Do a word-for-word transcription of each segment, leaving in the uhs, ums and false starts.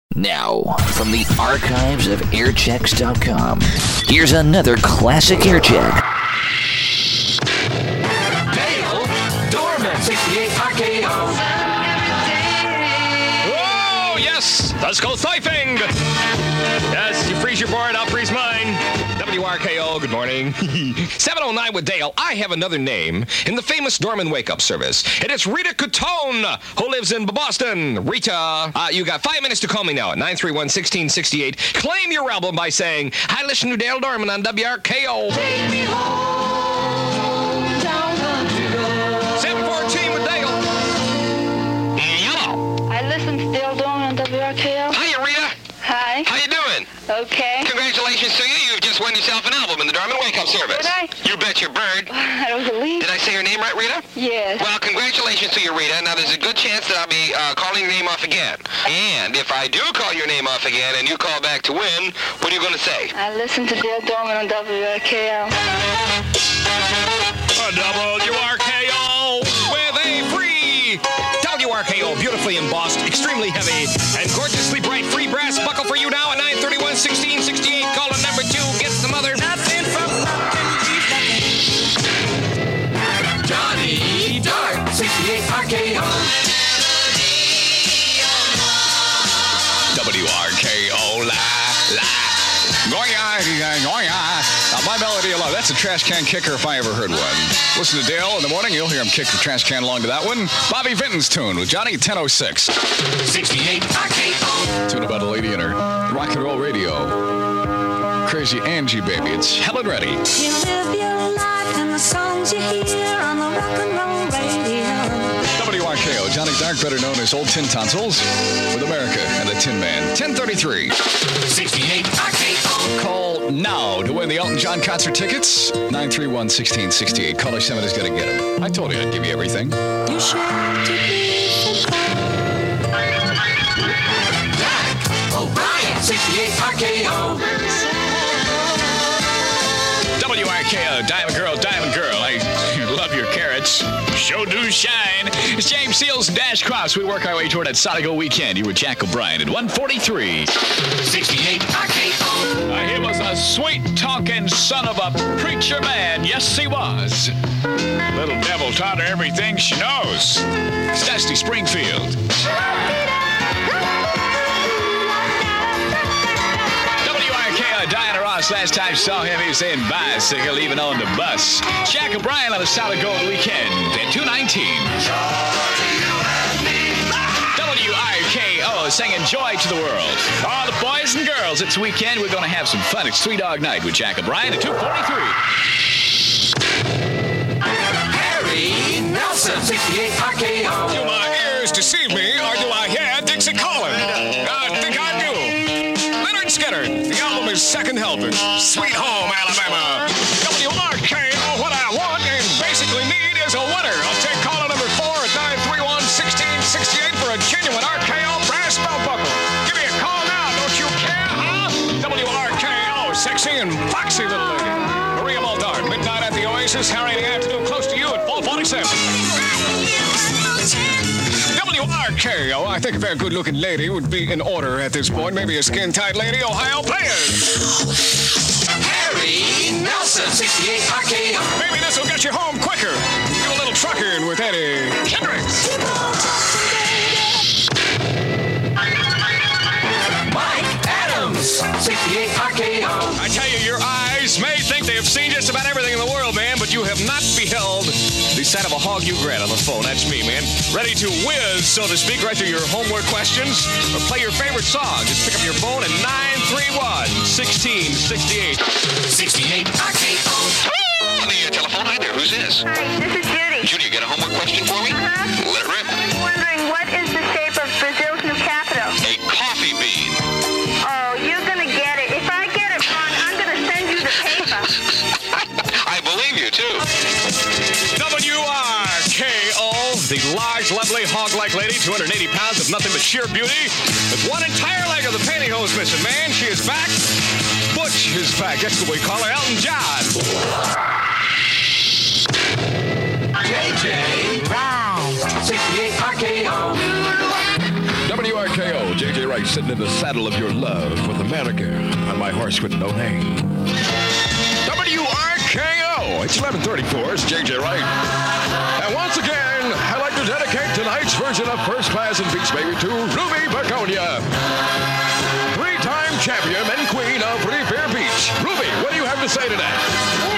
Now, from the archives of airchecks dot com, here's another classic aircheck. Dale Dorman, sixty-eight R K O. Oh, yes! Let's go surfing! Yes, you freeze your board, I'll freeze mine. W R K O, good morning. seven oh nine with Dale. I have another name in the famous Dorman wake-up service, and it's Rita Cotone, who lives in Boston. Rita, uh, you got five minutes to call me now at nine three one, one six six eight. Claim your album by saying, I listen to Dale Dorman on W R K O. Take me home, down country road. seven fourteen with Dale. Hello. I listen to Dale Dorman on W R K O. Hiya, Rita. Hi. How you doing? Okay. Congratulations to you. You've just won yourself an album in the Dorman Wake-Up Service. Did I? You bet your bird. I don't believe. Did I say your name right, Rita? Yes. Well, congratulations to you, Rita. Now, there's a good chance that I'll be uh, calling your name off again. And if I do call your name off again and you call back to win, what are you going to say? I listen to Dale Dorman on W R K O. W R K O with a free W R K O, beautifully embossed, extremely heavy, and gorgeously bright free brass buckle for you now at nine thirty-one, one six six eight. Caller number two gets some other nothing from Johnny Dark, sixty-eight R K O. W R K O, la, la. Goya, goya. Now, my melody alone, that's a trash can kicker if I ever heard one. Listen to Dale in the morning, you'll hear him kick the trash can along to that one. Bobby Vinton's tune with Johnny at ten oh six. sixty-eight R K O. Tune about a lady in her rock and roll radio. Crazy Angie, baby. It's Helen Reddy. You live your life in the songs you hear on the rock and roll radio. W R K O, Johnny Dark, better known as Old Tin Tonsils, with America and the Tin Man. ten thirty-three. sixty-eight R K O. Call now to win the Elton John concert tickets. nine three one, one six six eight. Caller seven is going to get them. I told you I'd give you everything. You should to be Jack O'Brien, sixty-eight R K O. W R K O, Diamond Girl, Diamond Girl. I love your carrots. Show do shine. It's James Seals and Dash Cross. We work our way toward that Sonigo weekend. You were Jack O'Brien at one forty-three. sixty-eight R K O. Uh, he was a sweet-talking son of a preacher man. Yes, he was. Little devil taught her everything she knows. It's Dusty Springfield. W R K O, Diana Ross. Last time I saw him, he was saying bicycle, even on the bus. Jack O'Brien on a Solid Gold weekend at two nineteen. W R K O singing Joy to the World. All the boys and girls, it's weekend. We're going to have some fun. It's Three Dog Night with Jack O'Brien at two forty-three. Harry Nelson, sixty-eight R K O. Do my ears deceive me, or do I hear Dixie calling? I think I do. Leonard Skinner, the album is Second Helping. Sweet Home, Alabama. W R K O, what I want and basically need is a winner. I'll take caller number four at nine three one, one six six eight for a genuine R K O brass belt buckle. Give me a call now, don't you care, huh? W R K O, sexy and foxy little lady. Maria Muldaur, Midnight at the Oasis, Harry in the Afternoon, close to you at four forty-seven. W R K O, I think a very good-looking lady would be in order at this point. Maybe a skin-tight lady, Ohio players. Harry Nelson, sixty-eight R K O. Maybe this will get you home quicker. Do a little trucking with Eddie Kendricks. Mike Adams, sixty-eight R K O. I tell you, your eyes may think they have seen just about everything in the world, man, but you have not beheld the sight of a hog you grant on the phone. That's me, man. Ready to whiz, so to speak, right through your homework questions or play your favorite song. Just pick up your phone at nine three one, one six six eight. sixty-eight R K O. On the uh, telephone, hi there. Who's this? Hi, this is Judy. Judy, you got a homework question for me? Uh-huh. Let it rip. I was wondering, what is the shape of Brazil's new capital? A coffee bean. Oh, you're going to get it. If I get it wrong, I'm going to send you the paper. I believe you, too. W R K O, the large, lovely, hog-like lady, two hundred eighty pounds of nothing but sheer beauty, with one entire leg of the pantyhose missing. Man, she is back. Butch is back. That's what we call her, Elton John. J J Rice, sixty-eight R K O. W R K O, J J Rice. right, sitting in the saddle of your love with America on my horse with no name. W R K O. It's eleven thirty-four. It's J J Wright. And once again, I'd like to dedicate tonight's version of First Class and Beach Baby to Ruby Begonia, three-time champion and queen of Pretty Fair Beach. Ruby, what do you have to say to that?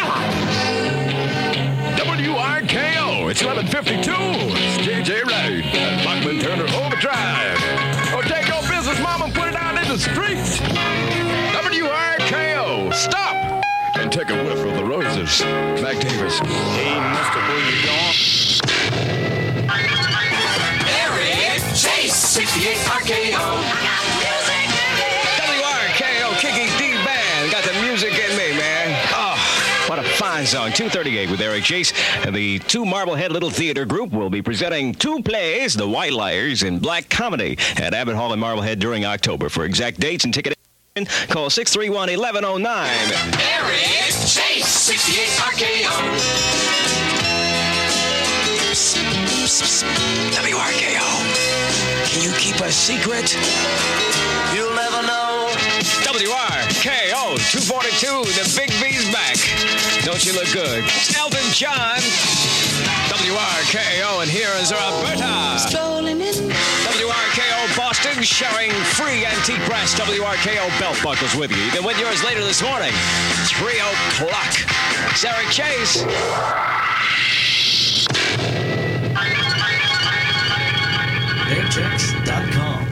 W R K O. It's eleven fifty-two. It's J J Wright and Bachman Turner Overdrive. Oh, take your business, mama, and put it out in the streets. W R K O. Stop and take a whiff of the roses. Mac Davis. Hey, mister, where you going? Eric Chase, sixty-eight R K O. W R K O, Kiki D Band. Got the music in me, man. Oh, what a fine song. two thirty-eight with Eric Chase. And the two Marblehead Little Theater Group will be presenting two plays, The White Liars in Black Comedy, at Abbott Hall in Marblehead during October. For exact dates and ticket, call six three one, eleven oh nine. Eric Chase, sixty-eight R K O. W R K O. Can you keep a secret? You'll never know. W R K O two forty-two, the Big B's back. Don't you look good? It's Elton John. W R K O, and here is Roberta. Strolling in. W R K O Boston showing free antique brass W R K O belt buckles with you. You can win yours later this morning. three o'clock. It's Eric Chase. air checks dot com